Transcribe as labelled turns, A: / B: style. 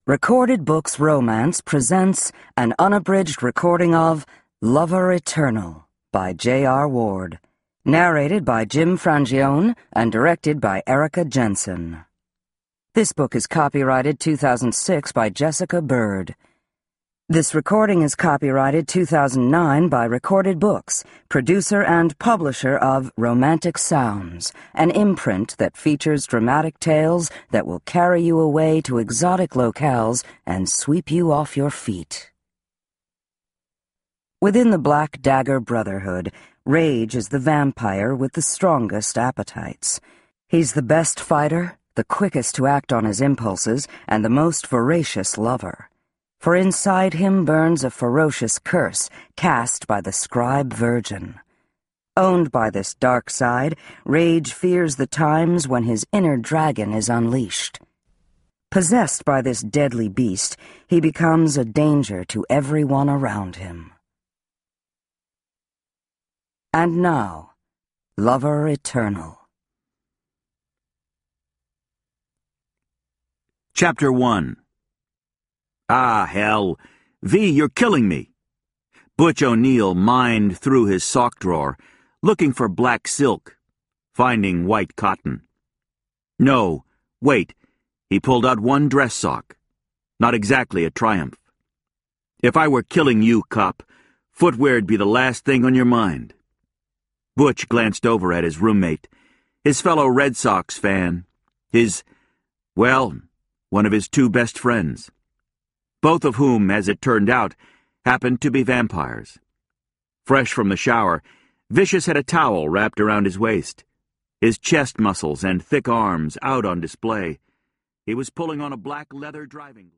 A: Recorded Books Romance presents an unabridged recording of Lover Eternal by J.R. Ward, narrated by Jim Frangione and directed by Erica Jensen. This book is copyrighted 2006 by Jessica Bird. This recording is copyrighted 2009 by Recorded Books, producer and publisher of Romantic Sounds, an imprint that features dramatic tales that will carry you away to exotic locales and sweep you off your feet. Within the Black Dagger Brotherhood, Rage is the vampire with the strongest appetites. He's the best fighter, the quickest to act on his impulses, and the most voracious lover. For inside him burns a ferocious curse cast by the scribe virgin. Owned by this dark side, Rage fears the times when his inner dragon is unleashed. Possessed by this deadly beast, he becomes a danger to everyone around him. And now, Lover Eternal.
B: Chapter 1. Ah, hell. V, you're killing me. Butch O'Neill mined through his sock drawer, looking for black silk, finding white cotton. No, wait. He pulled out one dress sock. Not exactly a triumph. If I were killing you, cop, footwear'd be the last thing on your mind. Butch glanced over at his roommate, his fellow Red Sox fan, one of his two best friends. Both of whom, as it turned out, happened to be vampires. Fresh from the shower, Vicious had a towel wrapped around his waist, his chest muscles and thick arms out on display. He was pulling on a black leather driving glove.